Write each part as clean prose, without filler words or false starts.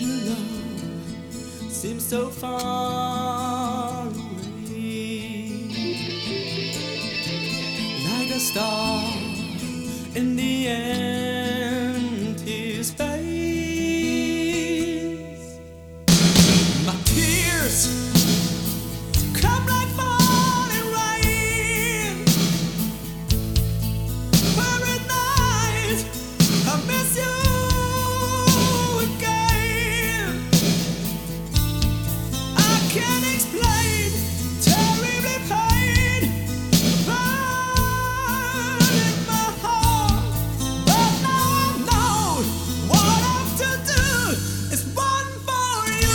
your love seems so far away, like a star in the empty space. My tears come like falling rain. Every night I miss you again. I can't explain terribly pain burning my heart, but now I know what I have to do is one for you.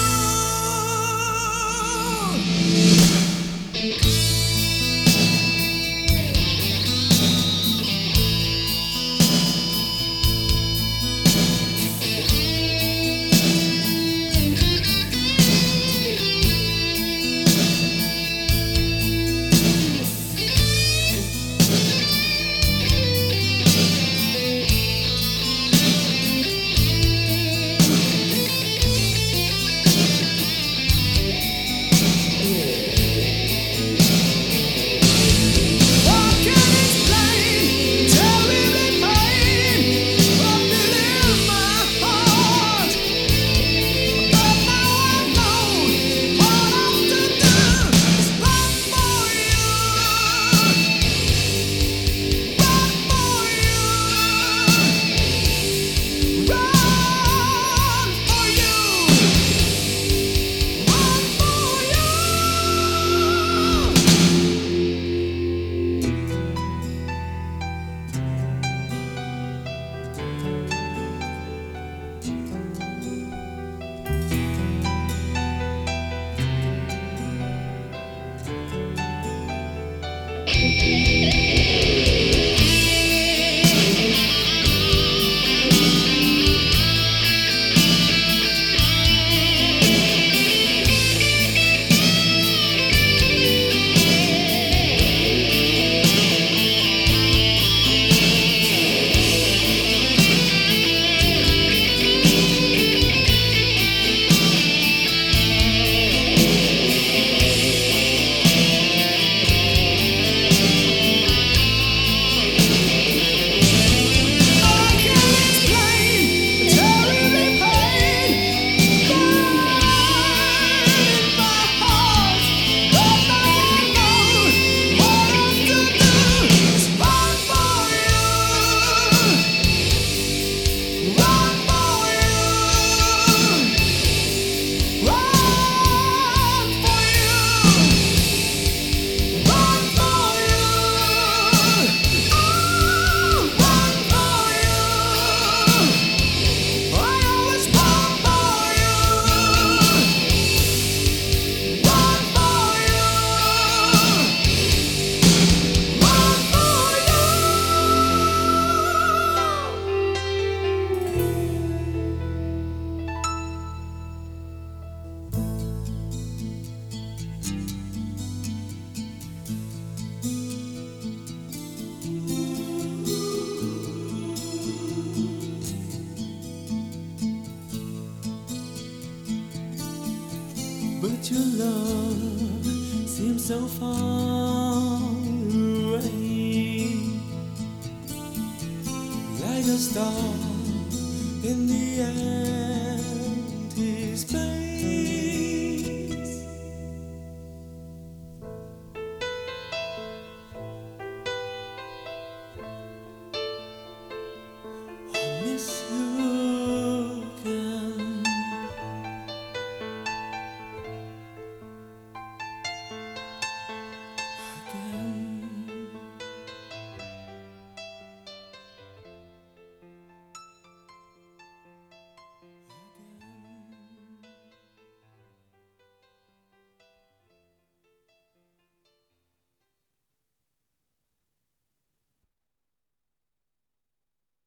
But your love seems so far away, like a star in the air.